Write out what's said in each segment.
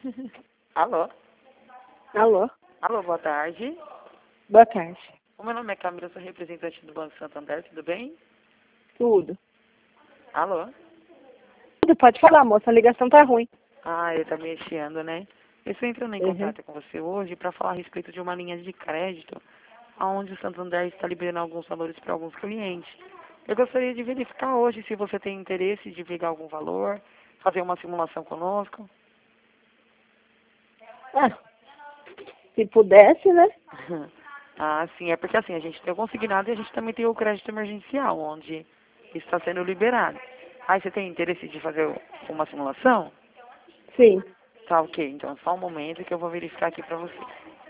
Alô? Alô? Alô, boa tarde. Boa tarde. O meu nome é Camila, sou representante do Banco Santander, tudo bem? Tudo. Alô? Tudo, pode falar, moça, a ligação tá ruim. Ah, ele tá mexendo, né? Eu estou entrando em Uhum. contato com você hoje para falar a respeito de uma linha de crédito, onde o Santander está liberando alguns valores para alguns clientes. Eu gostaria de verificar hoje se você tem interesse de pegar algum valor, fazer uma simulação conosco. Ah, se pudesse, né? Ah, sim, é porque assim, a gente tem o consignado e a gente também tem o crédito emergencial, onde está sendo liberado. Aí você tem interesse de fazer uma simulação? Sim. Tá, ok. Então, só um momento que eu vou verificar aqui pra você.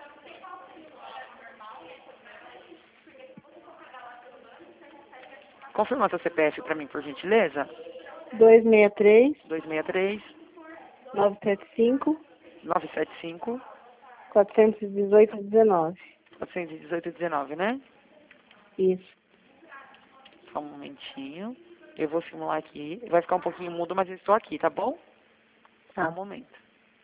Confirma seu CPF pra mim, por gentileza. 263 263 975 975 418 19. 418 19, né? Isso. Só um momentinho. Eu vou simular aqui. Vai ficar um pouquinho mudo, mas eu estou aqui, tá bom? Só um Tá. momento.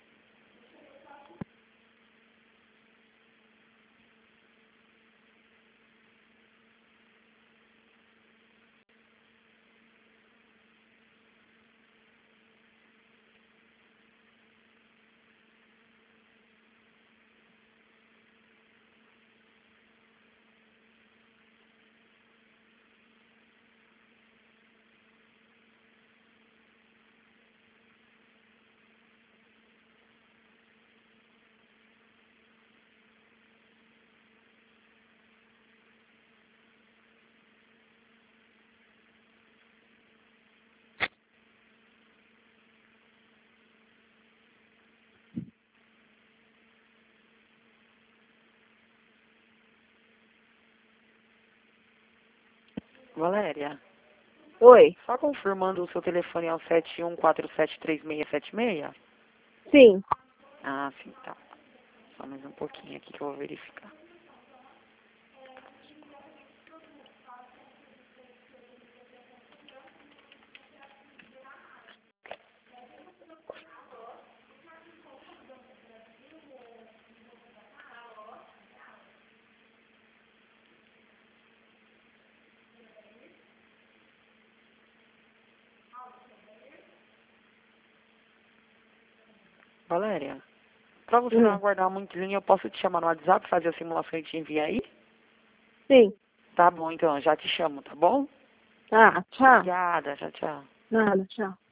Valéria, Oi. só confirmando o seu telefone é o 71473676? Sim. Ah, sim, tá. Só mais um pouquinho aqui que eu vou verificar. Valéria, pra você não Uhum. aguardar muito linha, eu posso te chamar no WhatsApp, fazer a simulação e te enviar aí? Sim. Tá bom, então, já te chamo, tá bom? Ah, tchau. Obrigada, tchau, tchau. Nada, tchau.